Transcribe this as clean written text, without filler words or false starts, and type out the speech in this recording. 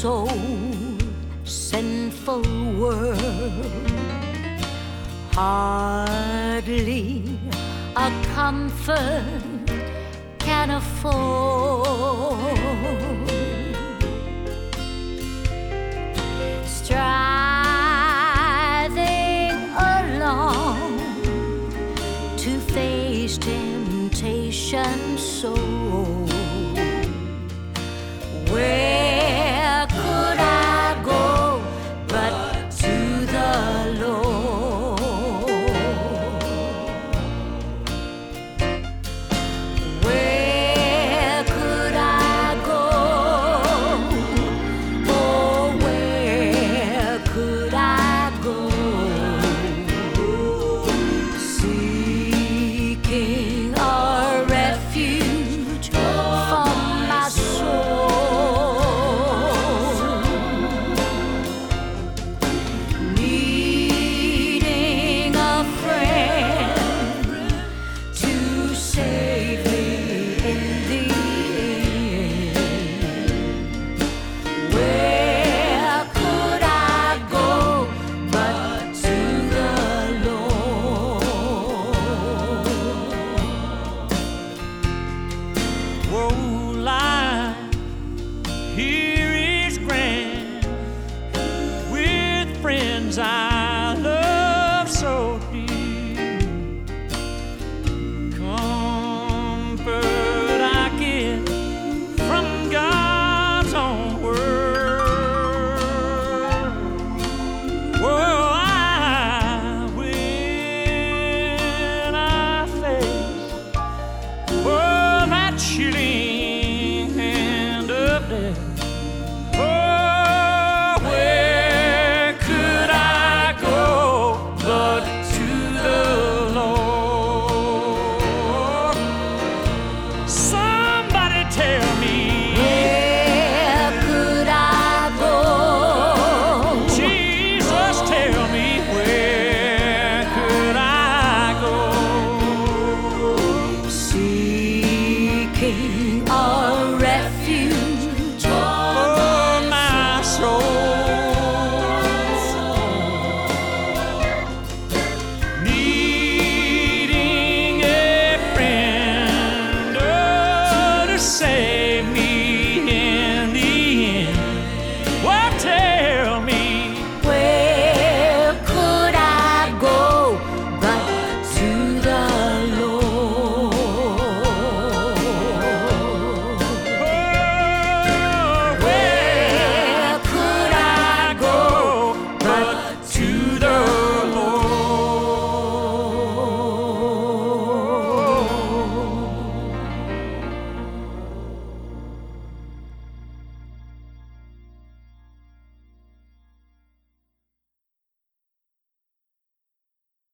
soul, sinful world, hardly a comfort can afford. Striving along to face temptation so. Where could I go but to the Lord? Where could I go? Oh, where could I go? Seeking a refuge from my soul. Friends I love so dear, comfort I get from God's own word. When I face that chilling hand of death, a refuge for my soul, needing a friend to say